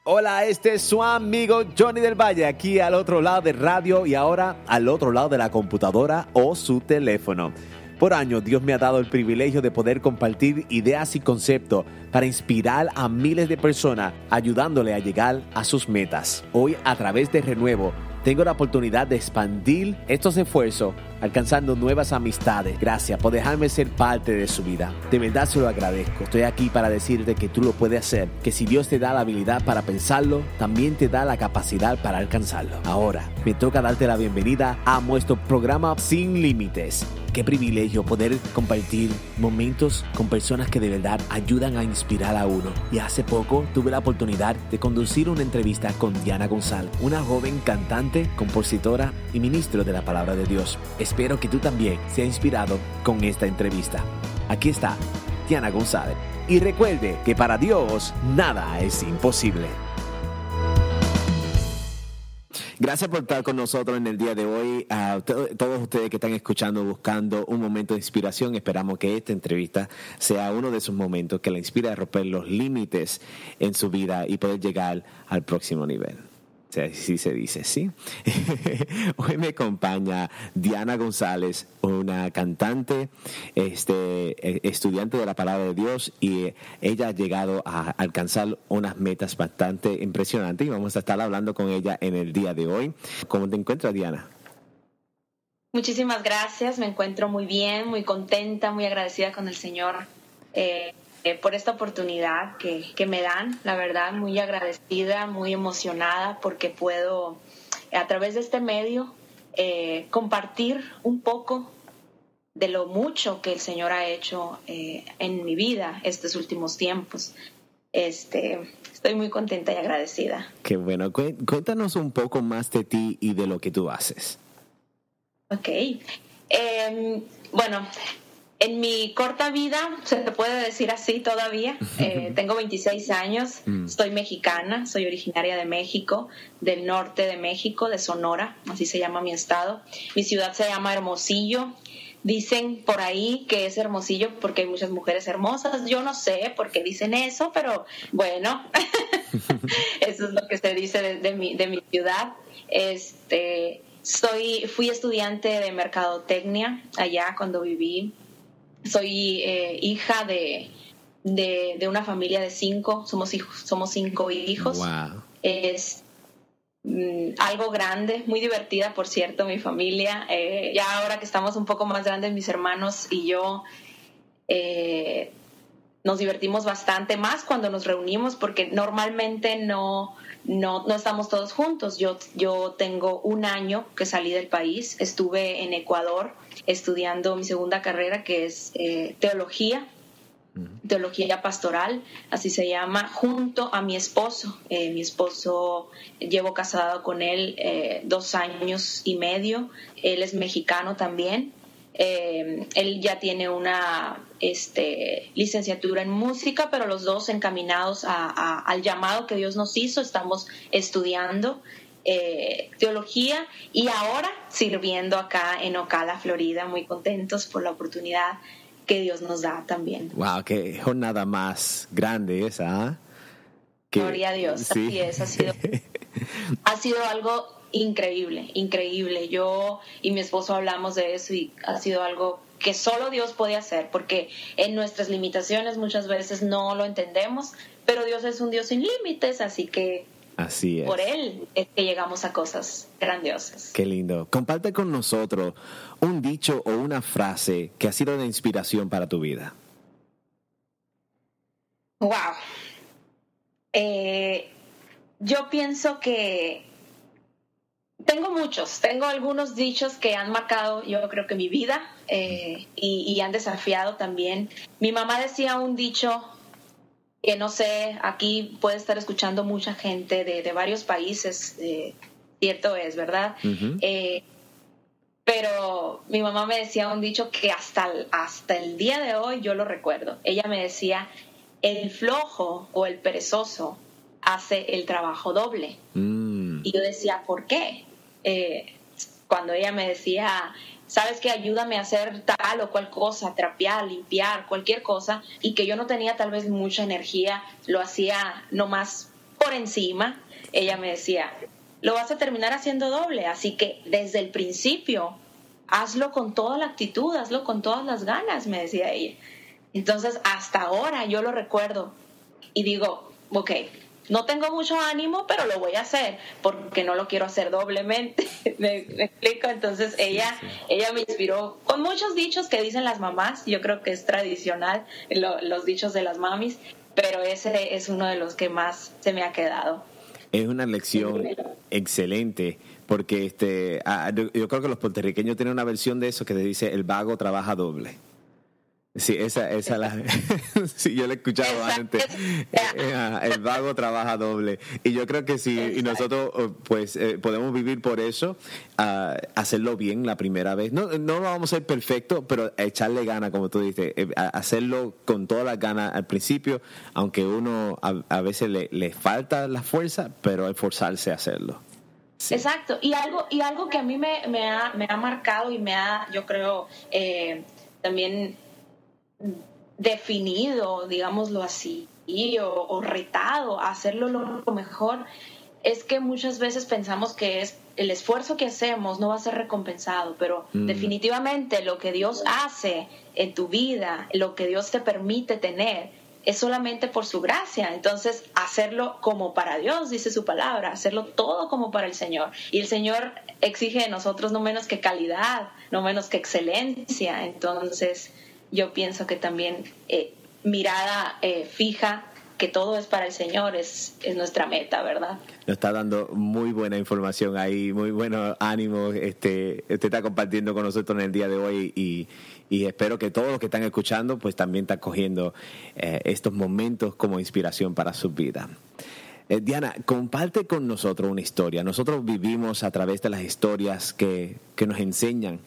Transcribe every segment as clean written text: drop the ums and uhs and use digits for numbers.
Hola, este es su amigo Johnny del Valle, aquí al otro lado de radio y ahora al otro lado de la computadora o su teléfono. Por años, Dios me ha dado el privilegio de poder compartir ideas y conceptos para inspirar a miles de personas, ayudándole a llegar a sus metas. Hoy, a través de Renuevo, tengo la oportunidad de expandir estos esfuerzos, alcanzando nuevas amistades. Gracias por dejarme ser parte de su vida. De verdad se lo agradezco. Estoy aquí para decirte que tú lo puedes hacer, que si Dios te da la habilidad para pensarlo, también te da la capacidad para alcanzarlo. Ahora, me toca darte la bienvenida a nuestro programa Sin Límites. Qué privilegio poder compartir momentos con personas que de verdad ayudan a inspirar a uno. Y hace poco tuve la oportunidad de conducir una entrevista con Diana González, una joven cantante, compositora y ministro de la Palabra de Dios. Espero que tú también seas inspirado con esta entrevista. Aquí está Diana González. Y recuerde que para Dios nada es imposible. Gracias por estar con nosotros en el día de hoy. A todos ustedes que están escuchando, buscando un momento de inspiración, esperamos que esta entrevista sea uno de esos momentos que la inspire a romper los límites en su vida y poder llegar al próximo nivel. O sea, así se dice, ¿sí? Hoy me acompaña Diana González, una cantante, estudiante de la Palabra de Dios, y ella ha llegado a alcanzar unas metas bastante impresionantes y vamos a estar hablando con ella en el día de hoy. ¿Cómo te encuentras, Diana? Muchísimas gracias, me encuentro muy bien, muy contenta, muy agradecida con el Señor por esta oportunidad que me dan, la verdad, muy agradecida, muy emocionada porque puedo, a través de este medio, compartir un poco de lo mucho que el Señor ha hecho en mi vida estos últimos tiempos. Estoy muy contenta y agradecida. Qué bueno. Cuéntanos un poco más de ti y de lo que tú haces. Ok. Bueno, en mi corta vida, se te puede decir así todavía, tengo 26 años, soy mexicana, soy originaria de México, del norte de México, de Sonora, así se llama mi estado. Mi ciudad se llama Hermosillo. Dicen por ahí que es Hermosillo porque hay muchas mujeres hermosas. Yo no sé por qué dicen eso, pero bueno, eso es lo que se dice de mi ciudad. Fui estudiante de mercadotecnia allá cuando viví. Soy hija de una familia de 5, somos 5 hijos. Wow. Es algo grande, muy divertida, por cierto, mi familia. Ya ahora que estamos un poco más grandes, mis hermanos y yo nos divertimos bastante más cuando nos reunimos porque normalmente no estamos todos juntos. Yo tengo un año que salí del país, estuve en Ecuador estudiando mi segunda carrera, que es teología pastoral, así se llama, junto a mi esposo. Mi esposo, llevo casado con él 2 años y medio, él es mexicano también. Él ya tiene una licenciatura en música, pero los dos encaminados al llamado que Dios nos hizo. Estamos estudiando teología y ahora sirviendo acá en Ocala, Florida, muy contentos por la oportunidad que Dios nos da también. Wow, qué jornada más grande esa. Gloria a Dios, sí. Así es, ha sido algo increíble. Yo y mi esposo hablamos de eso y ha sido algo que solo Dios puede hacer, porque en nuestras limitaciones muchas veces no lo entendemos, pero Dios es un Dios sin límites, así que así es. Por Él es que llegamos a cosas grandiosas. Qué lindo. Comparte con nosotros un dicho o una frase que ha sido de inspiración para tu vida. Wow. Yo pienso que tengo algunos dichos que han marcado, yo creo que mi vida y han desafiado también. Mi mamá decía un dicho que no sé, aquí puede estar escuchando mucha gente de varios países, cierto es, ¿verdad? Uh-huh. Pero mi mamá me decía un dicho que hasta el día de hoy yo lo recuerdo. Ella me decía, el flojo o el perezoso hace el trabajo doble. Y yo decía, ¿por qué? Cuando ella me decía, ¿sabes qué? Ayúdame a hacer tal o cual cosa, trapear, limpiar, cualquier cosa, y que yo no tenía tal vez mucha energía, lo hacía nomás por encima, ella me decía, lo vas a terminar haciendo doble, así que desde el principio hazlo con toda la actitud, hazlo con todas las ganas, me decía ella. Entonces, hasta ahora yo lo recuerdo y digo, ok, no tengo mucho ánimo, pero lo voy a hacer porque no lo quiero hacer doblemente. ¿Me explico? Entonces ella me inspiró con muchos dichos que dicen las mamás. Yo creo que es tradicional los dichos de las mamis, pero ese es uno de los que más se me ha quedado. Es una lección excelente, porque yo creo que los puertorriqueños tienen una versión de eso que te dice el vago trabaja doble. Sí, esa sí, yo la he escuchado antes. El vago trabaja doble. Y yo creo que sí, y nosotros pues podemos vivir por eso, hacerlo bien la primera vez. No vamos a ser perfectos, pero echarle ganas, como tú dices, hacerlo con todas las ganas al principio, aunque uno a veces le falta la fuerza, pero esforzarse a hacerlo. Sí. Exacto, y algo que a mí me ha marcado y me ha, yo creo, también definido, digámoslo así, o retado a hacerlo lo mejor, es que muchas veces pensamos que es el esfuerzo que hacemos no va a ser recompensado, pero definitivamente lo que Dios hace en tu vida, lo que Dios te permite tener, es solamente por su gracia. Entonces, hacerlo como para Dios, dice su palabra, hacerlo todo como para el Señor. Y el Señor exige de nosotros no menos que calidad, no menos que excelencia. Entonces, yo pienso que también mirada fija, que todo es para el Señor, es nuestra meta, ¿verdad? Nos está dando muy buena información ahí, muy bueno ánimo. Usted está compartiendo con nosotros en el día de hoy y espero que todos los que están escuchando pues también están cogiendo estos momentos como inspiración para su vida. Diana, comparte con nosotros una historia. Nosotros vivimos a través de las historias que nos enseñan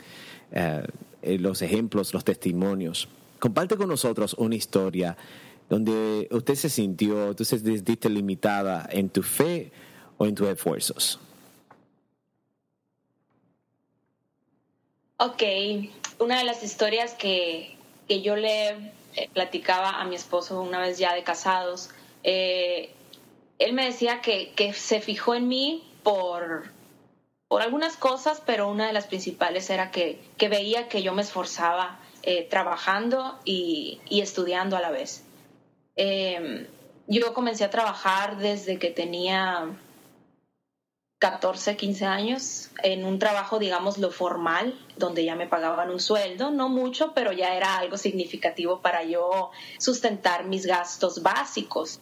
los ejemplos, los testimonios. Comparte con nosotros una historia donde usted se sintió, tú se sentiste limitada en tu fe o en tus esfuerzos. Ok, una de las historias que yo le platicaba a mi esposo una vez ya de casados, él me decía que se fijó en mí por algunas cosas, pero una de las principales era que veía que yo me esforzaba trabajando y estudiando a la vez. Yo comencé a trabajar desde que tenía 14, 15 años en un trabajo, digámoslo, formal, donde ya me pagaban un sueldo, no mucho, pero ya era algo significativo para yo sustentar mis gastos básicos.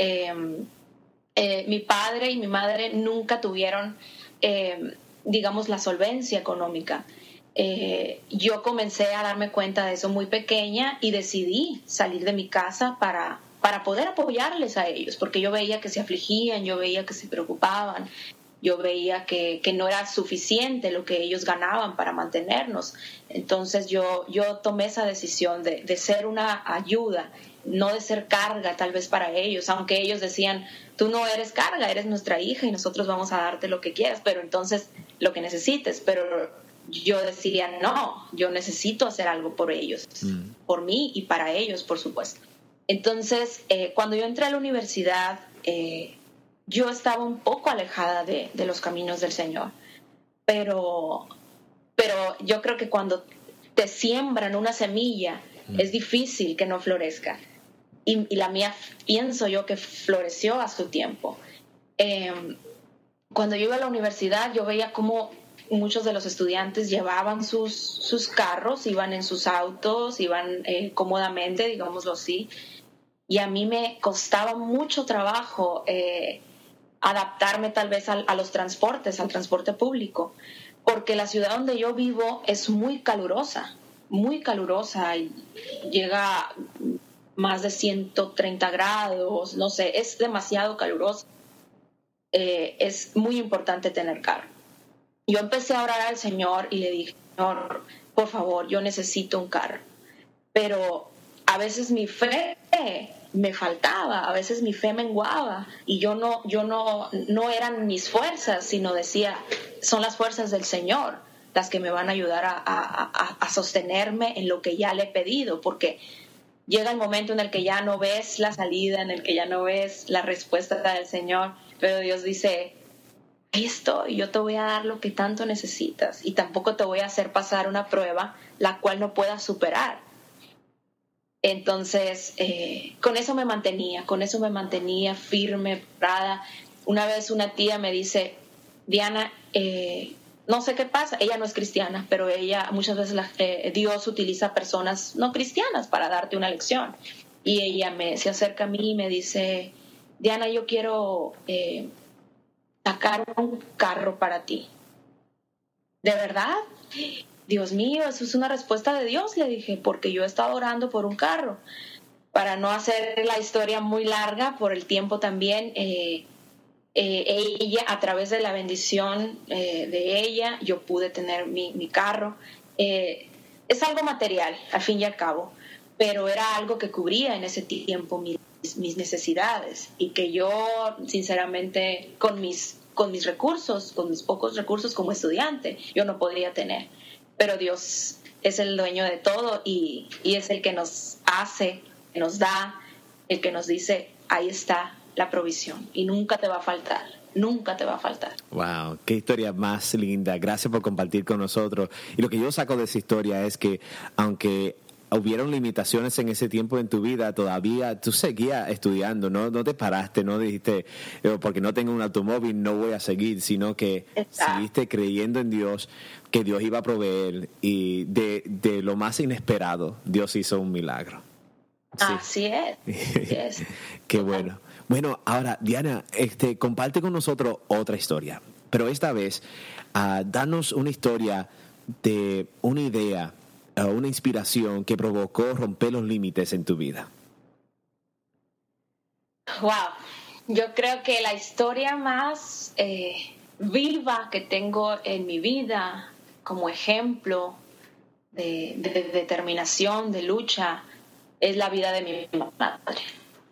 Mi padre y mi madre nunca tuvieron, digamos, la solvencia económica. Yo comencé a darme cuenta de eso muy pequeña y decidí salir de mi casa para poder apoyarles a ellos, porque yo veía que se afligían, yo veía que se preocupaban, yo veía que no era suficiente lo que ellos ganaban para mantenernos. Entonces yo tomé esa decisión de ser una ayuda, no de ser carga tal vez para ellos, aunque ellos decían, tú no eres carga, eres nuestra hija y nosotros vamos a darte lo que quieras, pero entonces lo que necesites. Pero yo decía, no, yo necesito hacer algo por ellos, por mí y para ellos, por supuesto. Entonces, cuando yo entré a la universidad, yo estaba un poco alejada de los caminos del Señor, pero yo creo que cuando te siembran una semilla, es difícil que no florezca. Y la mía, pienso yo, que floreció a su tiempo. Cuando yo iba a la universidad, yo veía cómo muchos de los estudiantes llevaban sus carros, iban en sus autos, iban cómodamente, digámoslo así. Y a mí me costaba mucho trabajo adaptarme tal vez a los transportes, al transporte público, porque la ciudad donde yo vivo es muy calurosa, y llega más de 130 grados, no sé, es demasiado caluroso. Es muy importante tener carro. Yo empecé a orar al Señor y le dije, Señor, por favor, yo necesito un carro. Pero a veces mi fe me faltaba, a veces mi fe menguaba y yo no eran mis fuerzas, sino decía, son las fuerzas del Señor las que me van a ayudar a sostenerme en lo que ya le he pedido, porque llega el momento en el que ya no ves la salida, en el que ya no ves la respuesta del Señor, pero Dios dice, ahí estoy, yo te voy a dar lo que tanto necesitas y tampoco te voy a hacer pasar una prueba la cual no puedas superar. Entonces, con eso me mantenía firme, parada. Una vez una tía me dice, Diana, no sé qué pasa, ella no es cristiana, pero ella muchas veces Dios utiliza personas no cristianas para darte una lección. Y ella se acerca a mí y me dice, Diana, yo quiero sacar un carro para ti. ¿De verdad? Dios mío, eso es una respuesta de Dios, le dije, porque yo he estado orando por un carro. Para no hacer la historia muy larga, por el tiempo también, ella, a través de la bendición de ella, yo pude tener mi carro. Es algo material, al fin y al cabo, pero era algo que cubría en ese tiempo mis necesidades y que yo, sinceramente, con mis recursos, con mis pocos recursos como estudiante, yo no podría tener. Pero Dios es el dueño de todo y es el que nos hace, que nos da, el que nos dice, ahí está la provisión y nunca te va a faltar. Nunca te va a faltar. Wow, qué historia más linda. Gracias por compartir con nosotros. Y lo que yo saco de esa historia es que, aunque hubieron limitaciones en ese tiempo en tu vida, todavía tú seguías estudiando, no te paraste, no dijiste, porque no tengo un automóvil no voy a seguir, sino que seguiste creyendo en Dios, que Dios iba a proveer, y de lo más inesperado, Dios hizo un milagro. Sí. Así es. Qué bueno. Bueno, ahora, Diana, comparte con nosotros otra historia, pero esta vez, danos una historia de una idea, una inspiración que provocó romper los límites en tu vida. Wow, yo creo que la historia más viva que tengo en mi vida como ejemplo de determinación, de lucha, es la vida de mi madre.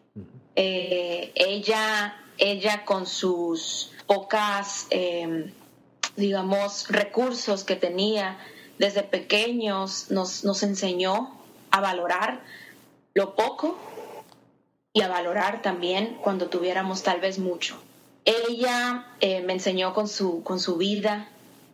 Ella con sus pocas, digamos, recursos que tenía, desde pequeños nos enseñó a valorar lo poco y a valorar también cuando tuviéramos tal vez mucho. Ella me enseñó con su vida,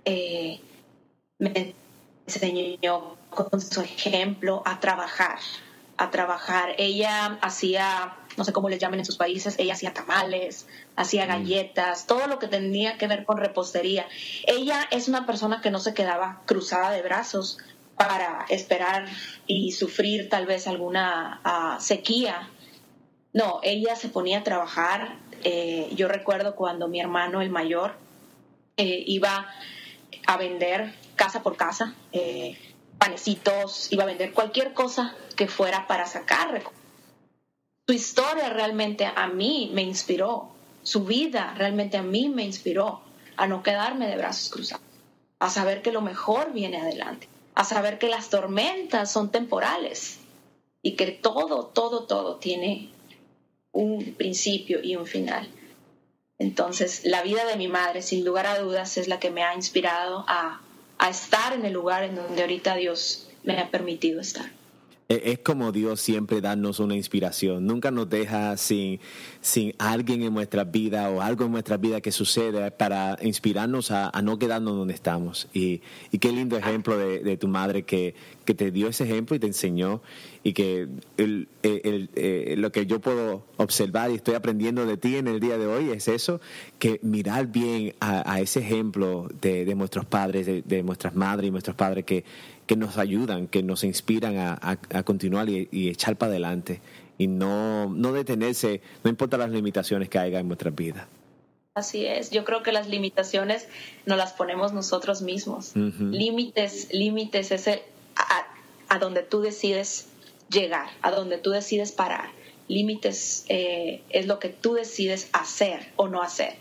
me enseñó con su ejemplo a trabajar. Ella hacía, no sé cómo les llaman en sus países, ella hacía tamales, hacía galletas, todo lo que tenía que ver con repostería. Ella es una persona que no se quedaba cruzada de brazos para esperar y sufrir tal vez alguna sequía. No, ella se ponía a trabajar. Yo recuerdo cuando mi hermano, el mayor, iba a vender casa por casa, panecitos, iba a vender cualquier cosa que fuera para sacar. Su historia realmente a mí me inspiró, su vida realmente a mí me inspiró a no quedarme de brazos cruzados, a saber que lo mejor viene adelante, a saber que las tormentas son temporales y que todo tiene un principio y un final. Entonces, la vida de mi madre, sin lugar a dudas, es la que me ha inspirado a estar en el lugar en donde ahorita Dios me ha permitido estar. Es como Dios siempre darnos una inspiración. Nunca nos deja sin alguien en nuestras vidas o algo en nuestras vidas que sucede para inspirarnos a no quedarnos donde estamos. Y qué lindo ejemplo de tu madre que te dio ese ejemplo y te enseñó. Y que lo que yo puedo observar y estoy aprendiendo de ti en el día de hoy es eso, que mirar bien a ese ejemplo de nuestros padres, de nuestras madres y nuestros padres que nos ayudan, que nos inspiran a continuar y echar para adelante y no detenerse, no importa las limitaciones que haya en nuestras vidas. Así es, yo creo que las limitaciones nos las ponemos nosotros mismos. Uh-huh. Límites es a donde tú decides llegar, a donde tú decides parar. Límites es lo que tú decides hacer o no hacer.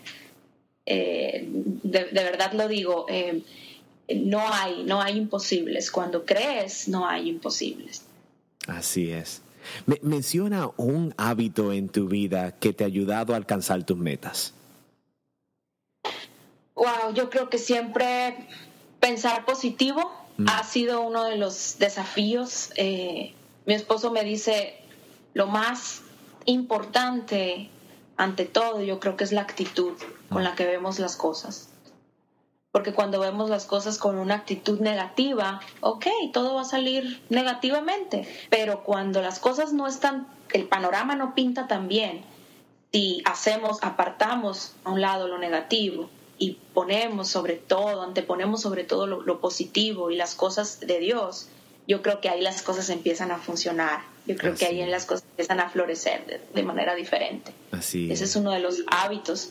De verdad lo digo, no hay imposibles. Cuando crees, no hay imposibles. Así es. Menciona un hábito en tu vida que te ha ayudado a alcanzar tus metas. Wow, yo creo que siempre pensar positivo ha sido uno de los desafíos Mi esposo me dice, lo más importante ante todo, yo creo que es la actitud con la que vemos las cosas. Porque cuando vemos las cosas con una actitud negativa, ok, todo va a salir negativamente. Pero cuando las cosas no están, el panorama no pinta tan bien, si apartamos a un lado lo negativo y anteponemos sobre todo lo positivo y las cosas de Dios, yo creo que ahí las cosas empiezan a funcionar. Yo creo que ahí las cosas empiezan a florecer de manera diferente. Así Ese es uno de los hábitos.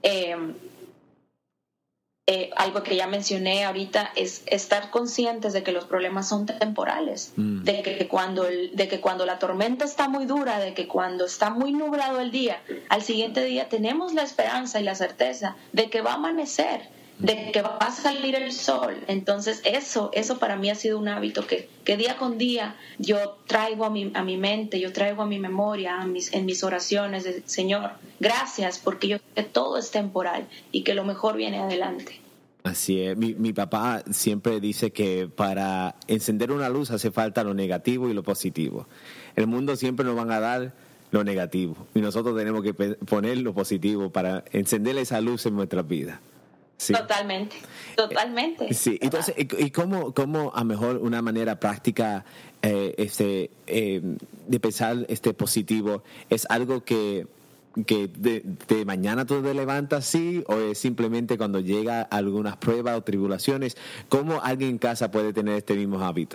Algo que ya mencioné ahorita es estar conscientes de que los problemas son temporales, de que cuando la tormenta está muy dura, de que cuando está muy nublado el día, al siguiente día tenemos la esperanza y la certeza de que va a amanecer, de que va a salir el sol. Entonces eso para mí ha sido un hábito que día con día yo traigo a mi mente, yo traigo a mi memoria, en mis oraciones de Señor, gracias, porque yo sé que todo es temporal y que lo mejor viene adelante. Así es. Mi papá siempre dice que para encender una luz hace falta lo negativo y lo positivo. El mundo siempre nos van a dar lo negativo y nosotros tenemos que poner lo positivo para encender esa luz en nuestras vidas. Sí. Totalmente. Sí, entonces, ¿y cómo a mejor una manera práctica de pensar positivo es algo que de mañana tú te levantas así, o es simplemente cuando llega algunas pruebas o tribulaciones? ¿Cómo alguien en casa puede tener este mismo hábito?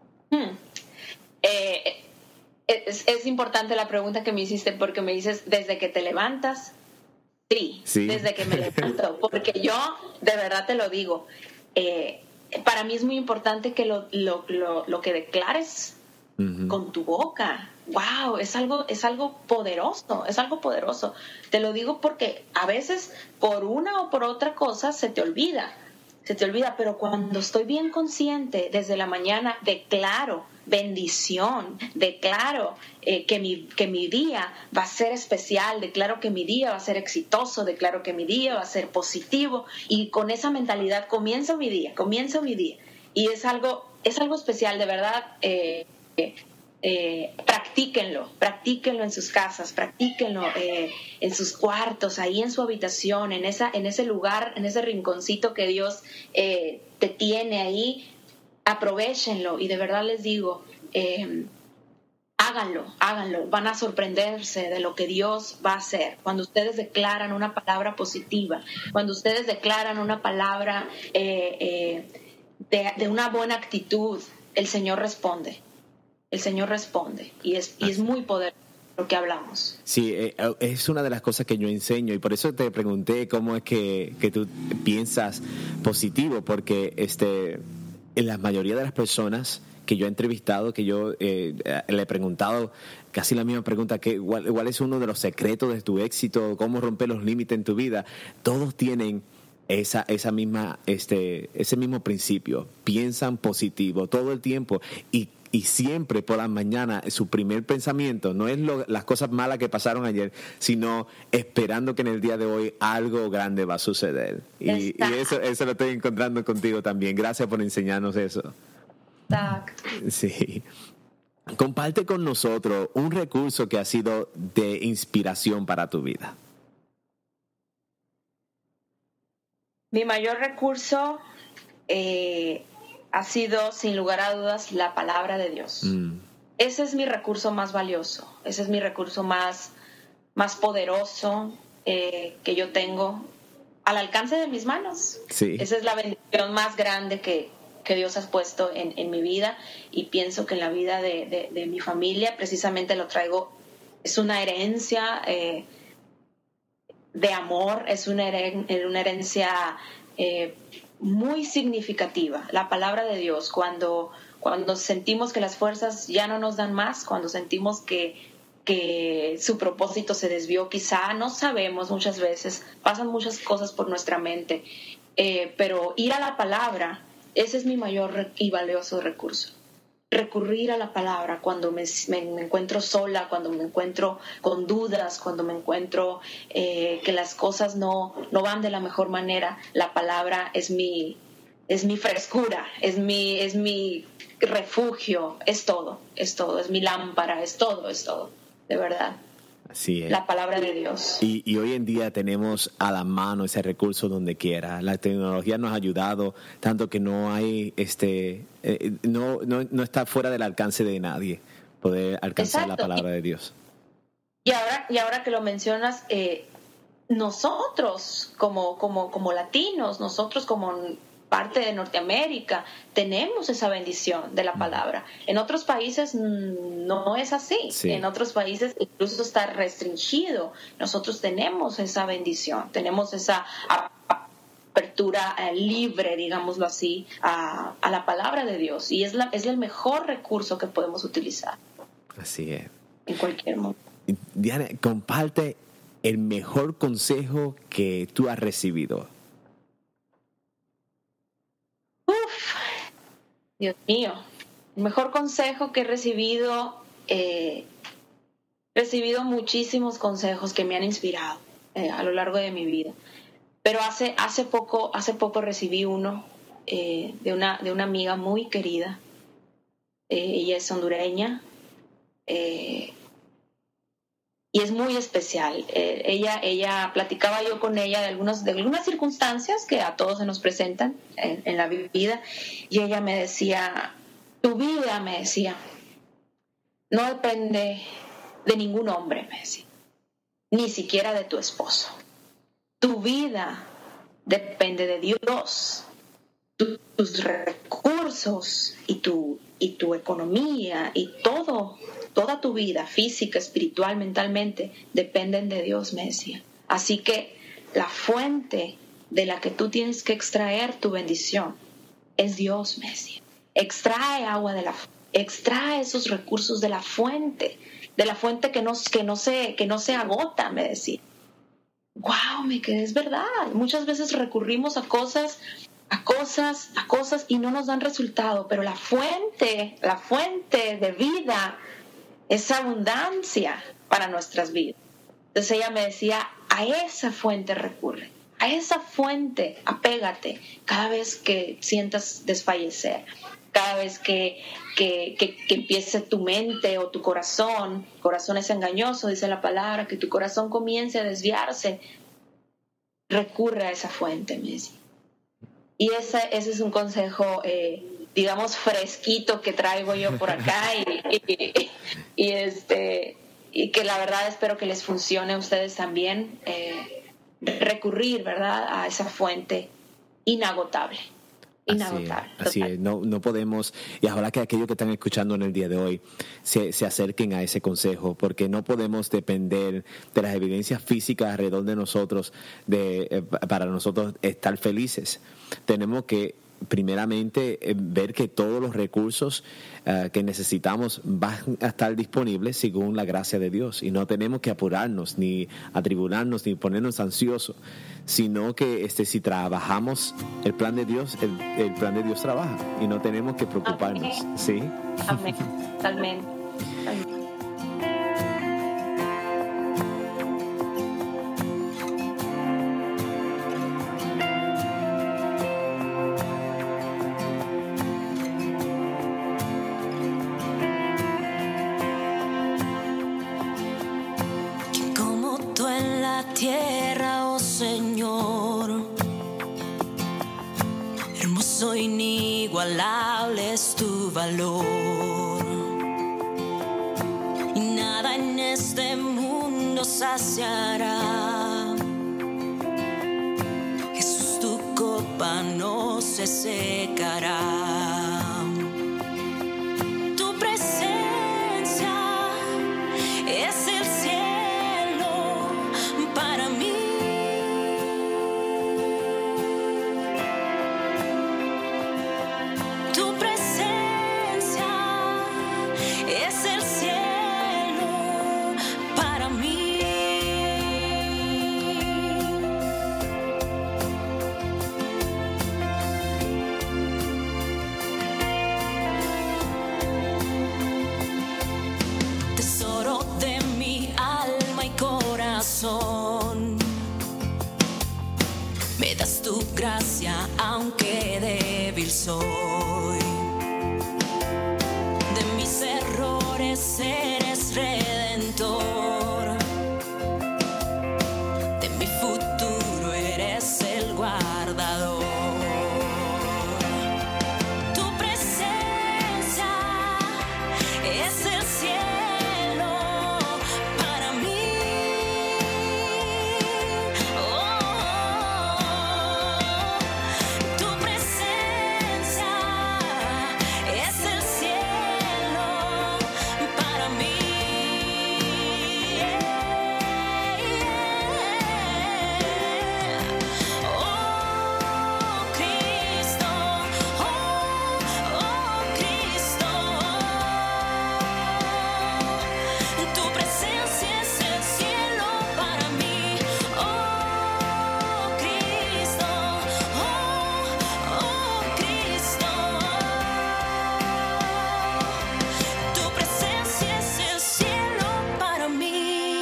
Es importante la pregunta que me hiciste, porque me dices desde que te levantas. Sí, desde que me levanto, porque yo de verdad te lo digo, para mí es muy importante que lo que declares con tu boca, wow, es algo poderoso, te lo digo porque a veces por una o por otra cosa se te olvida, pero cuando estoy bien consciente, desde la mañana declaro bendición, declaro que mi día va a ser especial, declaro que mi día va a ser exitoso, declaro que mi día va a ser positivo, y con esa mentalidad comienzo mi día, y es algo especial, de verdad. Practíquenlo en sus casas, practíquenlo en sus cuartos, ahí en su habitación, en ese lugar, en ese rinconcito que Dios te tiene ahí. Aprovéchenlo, y de verdad les digo, háganlo, van a sorprenderse de lo que Dios va a hacer. Cuando ustedes declaran una palabra positiva, cuando ustedes declaran una palabra de una buena actitud, el Señor responde, y es muy poderoso lo que hablamos. Sí, es una de las cosas que yo enseño, y por eso te pregunté cómo es que tú piensas positivo, porque en la mayoría de las personas que yo he entrevistado, que yo le he preguntado casi la misma pregunta, ¿cuál es uno de los secretos de tu éxito? ¿Cómo romper los límites en tu vida? Todos tienen ese mismo principio, piensan positivo todo el tiempo, y siempre por la mañana su primer pensamiento no es las cosas malas que pasaron ayer, sino esperando que en el día de hoy algo grande va a suceder. Y eso lo estoy encontrando contigo también. Gracias por enseñarnos eso. Exacto. Sí. Comparte con nosotros un recurso que ha sido de inspiración para tu vida. Mi mayor recurso ha sido, sin lugar a dudas, la palabra de Dios. Ese es mi recurso más valioso, ese es mi recurso más poderoso que yo tengo al alcance de mis manos. Sí. Esa es la bendición más grande que Dios ha puesto en mi vida, y pienso que en la vida de mi familia precisamente lo traigo. Es una herencia de amor, es una herencia muy significativa, la palabra de Dios. Cuando sentimos que las fuerzas ya no nos dan más, cuando sentimos que su propósito se desvió, quizá, no sabemos, muchas veces pasan muchas cosas por nuestra mente, pero ir a la palabra, ese es mi mayor y valioso recurso. Recurrir a la palabra cuando me encuentro sola, cuando me encuentro con dudas, cuando me encuentro que las cosas no van de la mejor manera. La palabra es mi es mi frescura, es mi refugio, es todo, es mi lámpara, es todo, de verdad. Así es. La palabra de Dios. Y hoy en día tenemos a la mano ese recurso donde quiera. La tecnología nos ha ayudado tanto que no hay no está fuera del alcance de nadie poder alcanzar Exacto. la palabra de Dios. Y ahora que lo mencionas, nosotros como latinos, nosotros como parte de Norteamérica, tenemos esa bendición de la palabra. En otros países no es así. Sí. En otros países incluso está restringido. Nosotros tenemos esa bendición, tenemos esa apertura libre, digámoslo así, a la palabra de Dios. Y es el mejor recurso que podemos utilizar. Así es. En cualquier momento. Diana, comparte el mejor consejo que tú has recibido. Dios mío, el mejor consejo que he recibido muchísimos consejos que me han inspirado a lo largo de mi vida. Pero hace poco recibí uno de una amiga muy querida. Ella es hondureña y es muy especial. Ella platicaba yo con ella de algunas circunstancias que a todos se nos presentan en la vida, y ella me decía, tu vida, me decía, no depende de ningún hombre, me decía, ni siquiera de tu esposo. Tu vida depende de Dios. Tus recursos y tu economía y toda tu vida física, espiritual, mentalmente, dependen de Dios, me decía. Así que la fuente de la que tú tienes que extraer tu bendición es Dios, me decía. Extrae agua extrae esos recursos de la fuente que no se agota, me decía. Wow, me quedé, es verdad. Muchas veces recurrimos a cosas y no nos dan resultado, pero la fuente de vida es abundancia para nuestras vidas. Entonces ella me decía, a esa fuente recurre, a esa fuente apégate cada vez que sientas desfallecer, cada vez que empiece tu mente o tu corazón es engañoso, dice la palabra, que tu corazón comience a desviarse, recurre a esa fuente, me decía. Y ese es un consejo, digamos, fresquito que traigo yo por acá y que la verdad espero que les funcione a ustedes también, recurrir, ¿verdad?, a esa fuente inagotable. Así es. No podemos, y ojalá que aquellos que están escuchando en el día de hoy se acerquen a ese consejo, porque no podemos depender de las evidencias físicas alrededor de nosotros para nosotros estar felices. Tenemos que primeramente ver que todos los recursos que necesitamos van a estar disponibles según la gracia de Dios, y no tenemos que apurarnos ni atribularnos ni ponernos ansiosos, sino que si trabajamos el plan de Dios, el plan de Dios trabaja y no tenemos que preocuparnos. Amén. ¿Sí? Amén. Amén. Tierra, oh Señor, hermoso, inigualable es tu valor, y nada en este mundo saciará. Jesús, tu copa no se secará. Tu presencia es el cielo para mí. Tu presencia es el cielo para mí. es tu gracia, aunque débil soy. De mis errores eres redentor. De mi futuro eres el guardador. Tu presencia es el cielo para mí. Tu presencia es el cielo para mí. Oh Cristo, oh Cristo. Tu presencia es el cielo para mí. Oh Cristo, oh Cristo. Tu presencia es el cielo para mí.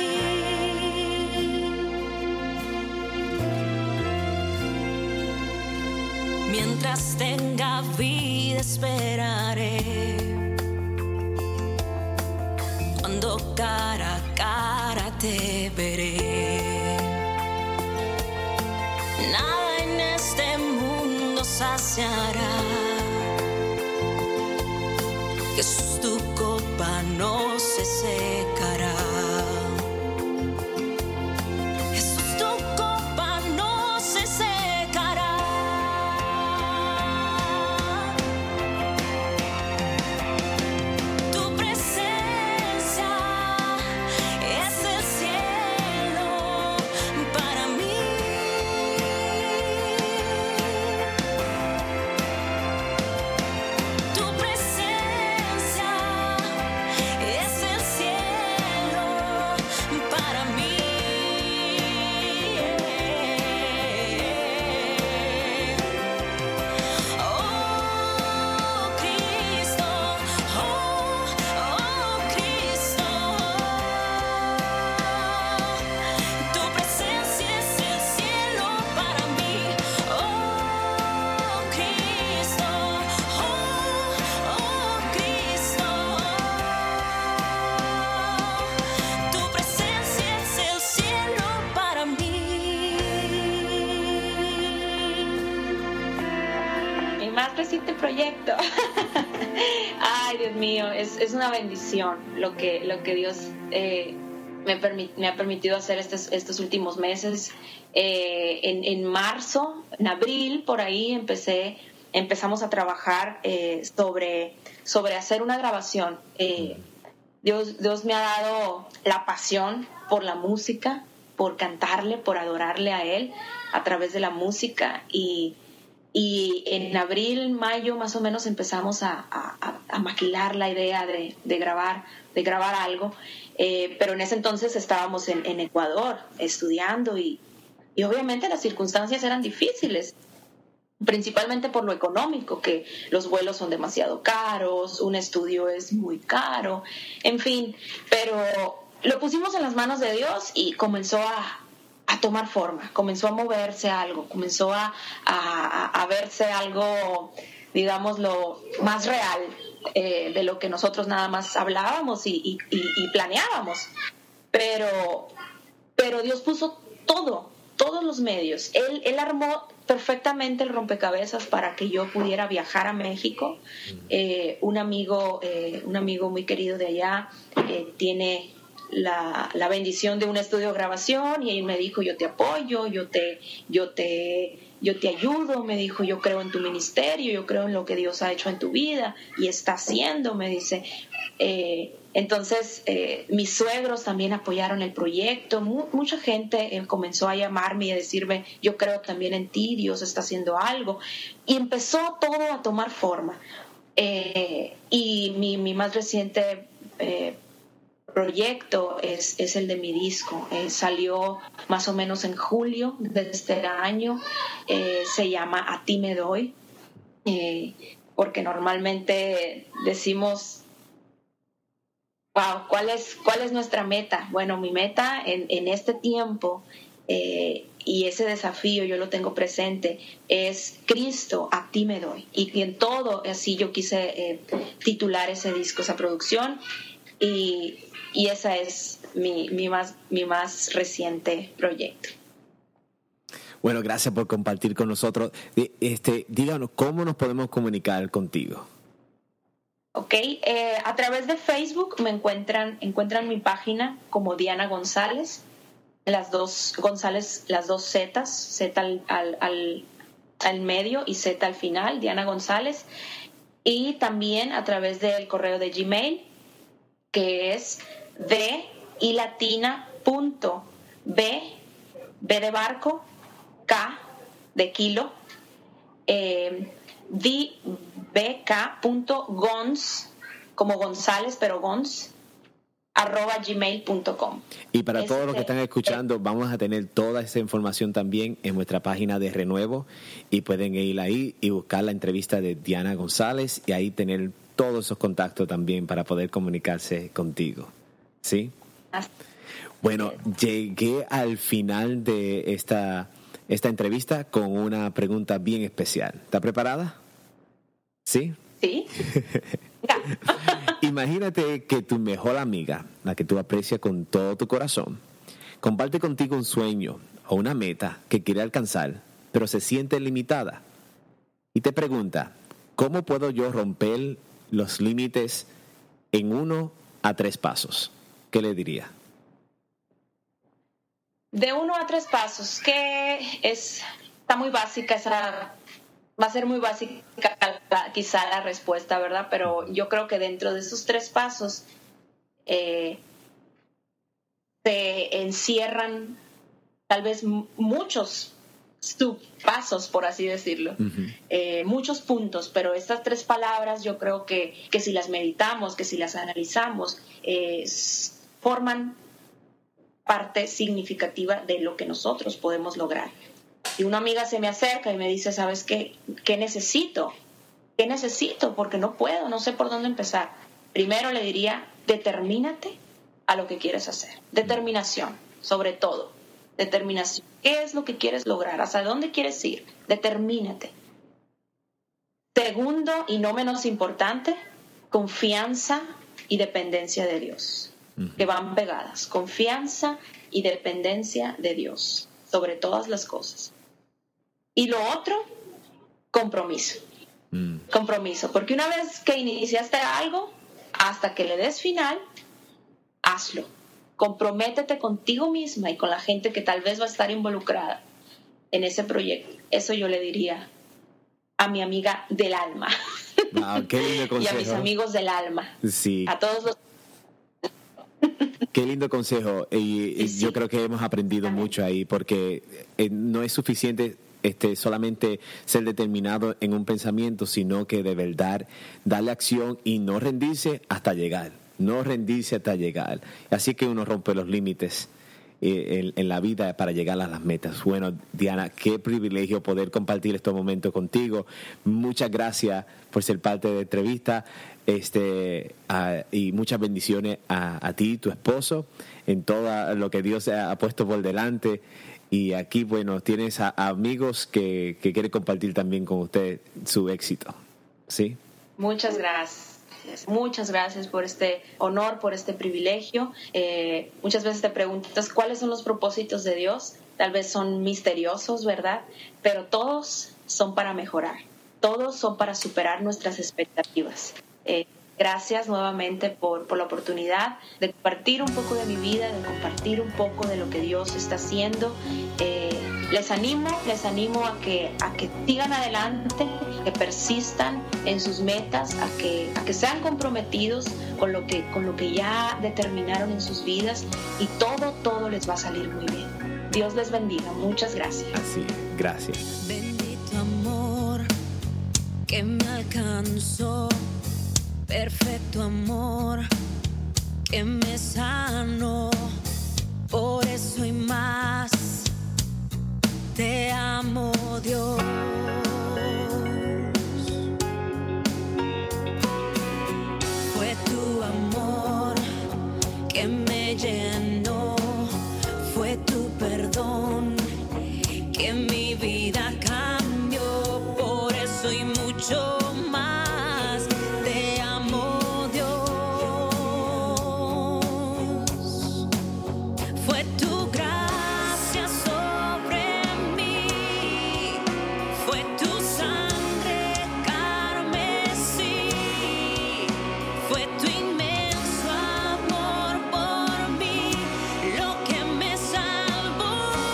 Mientras tenga vida esperaré. Cuando cara a cara te veré. Nada en este mundo saciará. Jesús, tu copa no se secará. Jesús, tu copa no se secará. Tu presencia es el cielo para mí. Tu presencia es el cielo para mí. Oh Cristo, oh Cristo. Tu presencia es el cielo para mí. Oh Cristo, oh Cristo. Tu presencia es el cielo para mí. Mi más reciente proyecto. Ay, Dios mío, es una bendición lo que Dios me ha permitido hacer estos últimos meses. En marzo, en abril, por ahí empezamos a trabajar sobre hacer una grabación. Dios me ha dado la pasión por la música, por cantarle, por adorarle a Él a través de la música, y en abril, mayo más o menos empezamos a maquilar la idea de grabar algo, pero en ese entonces estábamos en Ecuador estudiando, y obviamente las circunstancias eran difíciles, principalmente por lo económico, que los vuelos son demasiado caros, un estudio es muy caro, en fin, pero lo pusimos en las manos de Dios y comenzó a tomar forma, comenzó a moverse algo, comenzó a verse algo, digámoslo, más real de lo que nosotros nada más hablábamos y planeábamos. Pero Dios puso todos los medios. Él armó perfectamente el rompecabezas para que yo pudiera viajar a México. Un amigo muy querido de allá tiene la bendición de un estudio de grabación, y él me dijo: yo te apoyo, yo te ayudo, me dijo, yo creo en tu ministerio, yo creo en lo que Dios ha hecho en tu vida y está haciendo, me dice. Entonces mis suegros también apoyaron el proyecto. Mucha gente comenzó a llamarme y a decirme: yo creo también en ti, Dios está haciendo algo, y empezó todo a tomar forma. Y mi más reciente proyecto es el de mi disco. Salió más o menos en julio de este año. Se llama A ti me doy, porque normalmente decimos: wow, ¿cuál es nuestra meta? Bueno, mi meta en este tiempo, y y ese desafío yo lo tengo presente, es Cristo, a ti me doy. Y en todo, así yo quise titular ese disco, esa producción, y esa es mi más reciente proyecto. Bueno, gracias por compartir con nosotros. Díganos, ¿cómo nos podemos comunicar contigo? Ok, a través de Facebook me encuentran mi página como Diana González, las dos González, las dos Zetas, Z al medio y Z al final, Diana González, y también a través del correo de Gmail, que es d.b de barco, K de kilo, dbk.gons, como González, pero Gons, @gmail.com. Y para todos los que están escuchando, vamos a tener toda esa información también en nuestra página de Renuevo, y pueden ir ahí y buscar la entrevista de Diana González y ahí tener todos esos contactos también para poder comunicarse contigo. ¿Sí? Bueno, llegué al final de esta entrevista con una pregunta bien especial. ¿Está preparada? ¿Sí? Sí. Imagínate que tu mejor amiga, la que tú aprecias con todo tu corazón, comparte contigo un sueño o una meta que quiere alcanzar, pero se siente limitada. Y te pregunta, ¿cómo puedo yo romper los límites en 1 a 3 pasos? ¿Qué le diría? De 1 a 3 pasos, que está muy básica esa. Va a ser muy básica quizá la respuesta, ¿verdad? Pero yo creo que dentro de esos 3 pasos se encierran tal vez muchos subpasos, por así decirlo, muchos puntos, pero estas 3 palabras yo creo que si las meditamos, que si las analizamos, forman parte significativa de lo que nosotros podemos lograr. Y una amiga se me acerca y me dice, ¿sabes qué? ¿Qué necesito? ¿Qué necesito? Porque no puedo, no sé por dónde empezar. Primero le diría, determínate a lo que quieres hacer. Determinación, sobre todo. Determinación. ¿Qué es lo que quieres lograr? ¿Hacia dónde quieres ir? Determínate. Segundo, y no menos importante, confianza y dependencia de Dios. Que van pegadas. Confianza y dependencia de Dios sobre todas las cosas. Y lo otro, compromiso. Compromiso, porque una vez que iniciaste algo, hasta que le des final, hazlo. Comprométete contigo misma y con la gente que tal vez va a estar involucrada en ese proyecto. Eso yo le diría a mi amiga del alma. Qué lindo consejo. Y a mis amigos del alma. Sí. A todos los... Qué lindo consejo, y sí, yo creo que hemos aprendido mucho ahí, porque no es suficiente solamente ser determinado en un pensamiento, sino que de verdad darle acción y no rendirse hasta llegar, así que uno rompe los límites en la vida para llegar a las metas. Bueno, Diana, qué privilegio poder compartir estos momentos contigo. Muchas gracias por ser parte de la entrevista, y muchas bendiciones a ti y tu esposo en todo lo que Dios ha puesto por delante. Y aquí, bueno, tienes a amigos que quieren compartir también con usted su éxito. ¿Sí? Muchas gracias. Muchas gracias por este honor, por este privilegio. Muchas veces te preguntas cuáles son los propósitos de Dios. Tal vez son misteriosos, ¿verdad? Pero todos son para mejorar. Todos son para superar nuestras expectativas. Gracias nuevamente por la oportunidad de compartir un poco de mi vida, de compartir un poco de lo que Dios está haciendo. Les animo a que sigan adelante, que persistan en sus metas, a que sean comprometidos con lo que ya determinaron en sus vidas, y todo les va a salir muy bien. Dios les bendiga. Muchas gracias. Así, gracias. Bendito amor que me alcanzó, perfecto amor que me sanó, por eso y más te amo, Dios. Fue tu amor que me llenó, fue tu perdón vida cambió por eso y mucho más. Te amo, Dios. Fue tu gracia sobre mí, fue tu sangre carmesí, fue tu inmenso amor por mí lo que me salvó.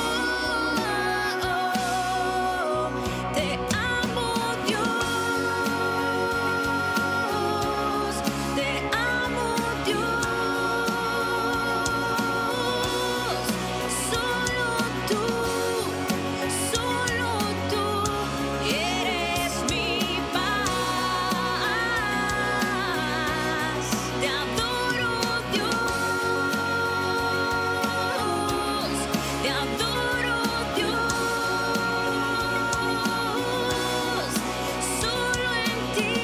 Te amo, Dios. Te amo, Dios. Solo tú eres mi paz. Te adoro, Dios. Te adoro, Dios. Solo en ti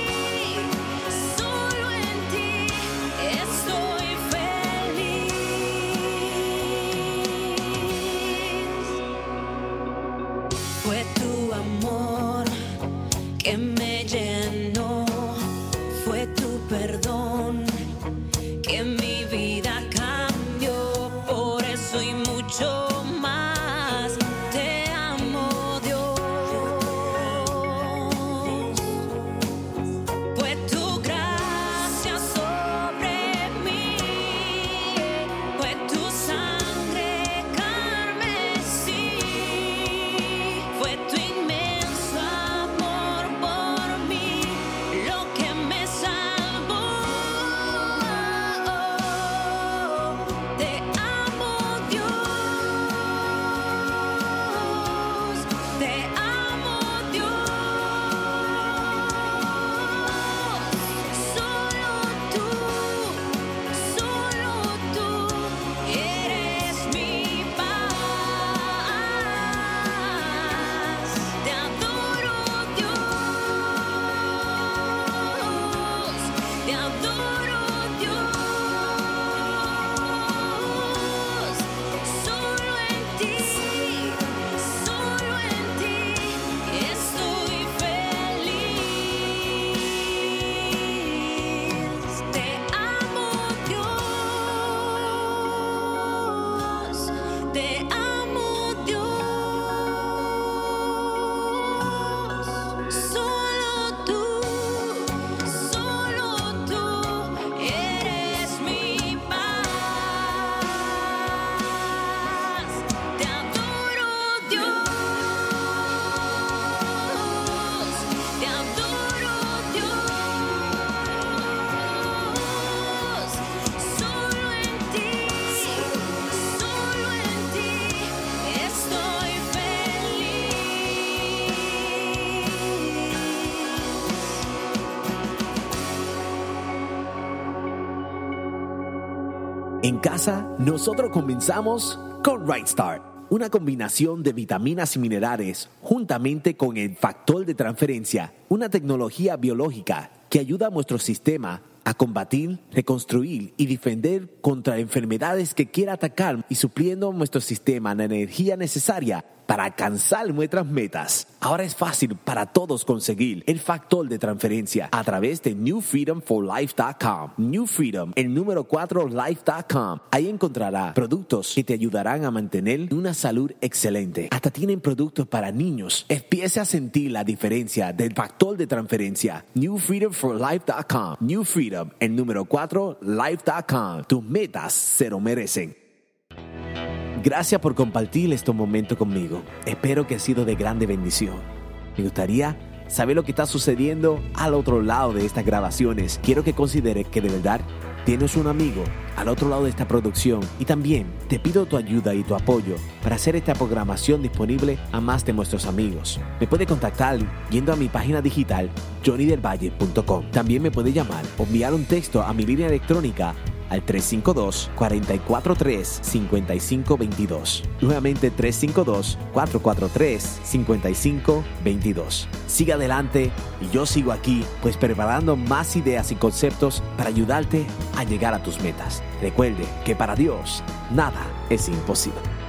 estoy feliz. Fue tu amor que me llenó, fue tu perdón que mi vida cambió, por eso y mucho más. Te amo, Dios. Fue tu gracia sobre mí, fue tu sangre carmesí, fue tu inmenso amor por mí lo que me salvó. Te amo, Dios. Te amo, Dios. Solo tú eres mi paz. Te adoro, Dios. Te adoro, Dios. Solo en ti estoy feliz. Te amo, Dios. Te amo, Dios. Solo tú eres mi paz. Te adoro, Dios. Te adoro, Dios. Solo en ti estoy feliz. En casa, nosotros comenzamos con Right Start, una combinación de vitaminas y minerales juntamente con el factor de transferencia, una tecnología biológica que ayuda a nuestro sistema a combatir, reconstruir y defender contra enfermedades que quiera atacar y supliendo nuestro sistema la energía necesaria para alcanzar nuestras metas. Ahora es fácil para todos conseguir el factor de transferencia a través de newfreedomforlife.com. New Freedom, el número 4 life.com. Ahí encontrará productos que te ayudarán a mantener una salud excelente. Hasta tienen productos para niños. Empiece a sentir la diferencia del factor de transferencia. newfreedomforlife.com. New Freedom, el número 4 life.com. Tus metas se lo merecen. Gracias por compartir estos momentos conmigo. Espero que ha sido de grande bendición. Me gustaría saber lo que está sucediendo al otro lado de estas grabaciones. Quiero que consideres que de verdad tienes un amigo al otro lado de esta producción y también te pido tu ayuda y tu apoyo para hacer esta programación disponible a más de nuestros amigos. Me puede contactar yendo a mi página digital johnnydelvalle.com. También me puede llamar o enviar un texto a mi línea electrónica al 352-443-5522. Nuevamente 352-443-5522. Siga adelante y yo sigo aquí, pues preparando más ideas y conceptos para ayudarte a llegar a tus metas. Recuerde que para Dios nada es imposible.